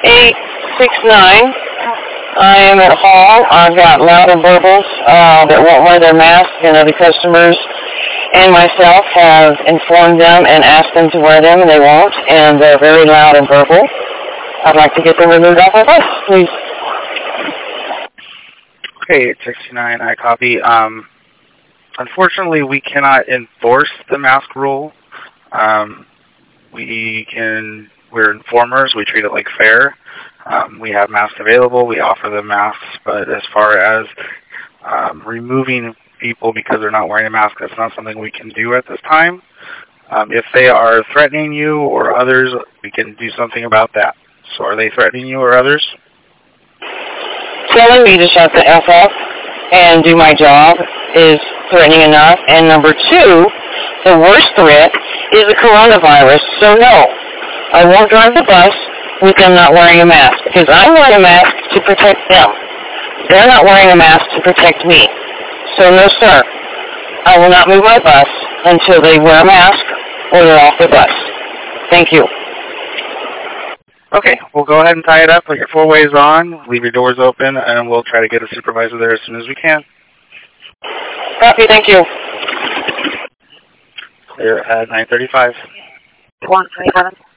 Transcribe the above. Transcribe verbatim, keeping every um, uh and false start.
eight six nine. I am at Hall. I've got loud and verbals uh, that won't wear their masks, and other customers and myself have informed them and asked them to wear them, and they won't, and they're very loud and verbal. I'd like to get them removed off our bus, please. Okay, eight sixty-nine, I copy. Um, unfortunately, we cannot enforce the mask rule. Um, we can, we're informers. We treat it like fair. Um, we have masks available. We offer them masks. But as far as um, removing people because they're not wearing a mask, that's not something we can do at this time. Um, if they are threatening you or others, we can do something about that. So are they threatening you or others? Telling me to shut the F up and do my job is threatening enough. And number two, the worst threat is the coronavirus. So no, I won't drive the bus with them not wearing a mask, because I'm wearing a mask to protect them. They're not wearing a mask to protect me. So no, sir, I will not move my bus until they wear a mask or they're off the bus. Thank you. Okay, we'll go ahead and tie it up. Put your four ways on, leave your doors open, and we'll try to get a supervisor there as soon as we can. Copy, thank you. Clear at nine thirty-five. one twenty-seven.